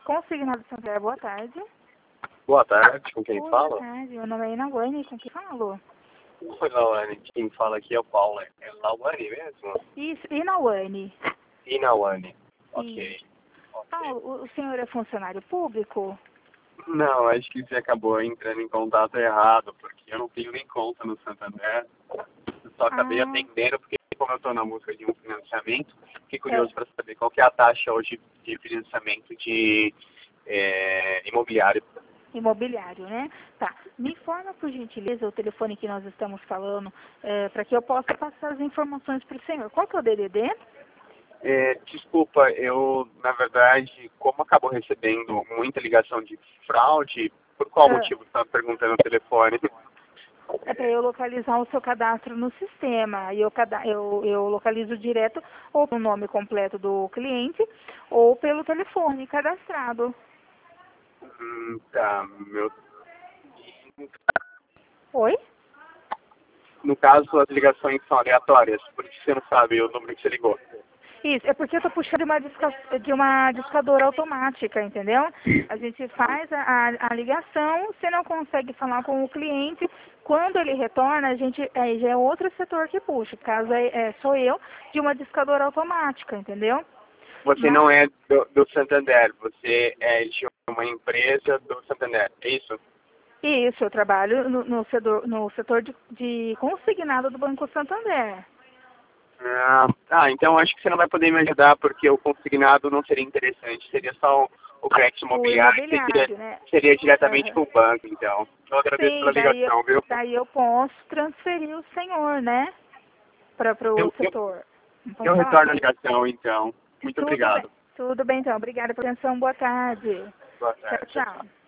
Consignado Santander, boa tarde. Boa tarde, com quem Boa fala? tarde, meu nome é Inawane, com quem falo? Oi, Lawane, quem fala aqui é o Paulo. É Lawane mesmo? Isso, Inawane. Inawane. Isso. Ok. Ok. Paulo, o senhor é funcionário público? Não, acho que você acabou entrando em contato errado, porque eu não tenho nem conta no Santander. Eu só acabei Ah, atendendo, porque como eu estou na busca de um financiamento, fiquei é curioso para saber qual que é a taxa hoje de financiamento de imobiliário. imobiliário, né? Tá. Me informa, por gentileza, o telefone que nós estamos falando, para que eu possa passar as informações para o senhor. Qual que é o DDD? Desculpa, eu, na verdade, como acabo recebendo muita ligação de fraude, por qual Ah, motivo você está perguntando no telefone? é para eu localizar o seu cadastro no sistema. E eu localizo direto ou pelo nome completo do cliente ou pelo telefone cadastrado. Tá, Oi? no caso, as ligações são aleatórias, porque você não sabe o número que você ligou. Isso, é porque eu tô puxando de uma discadora automática, entendeu? A gente faz a ligação, você não consegue falar com o cliente, quando ele retorna, a gente aí já é outro setor que puxa. O caso sou eu de uma discadora automática, entendeu? Você não Mas, é do Santander, você é de uma empresa do Santander, é isso? isso, eu trabalho no setor de consignado do Banco Santander. Então acho que você não vai poder me ajudar, porque o consignado não seria interessante, seria só o crédito O imobiliário, que imobiliário, né? seria diretamente Aham. com o banco, então. Eu agradeço Sim, pela ligação, viu? daí eu posso transferir o senhor, né? Para o Eu, eu, setor. Então eu tá. retorno a ligação, então. Muito Tudo bem. obrigado. Tudo bem, então. Obrigada pela atenção. Boa tarde. Boa Tchau, tarde. Tchau, tchau. tchau.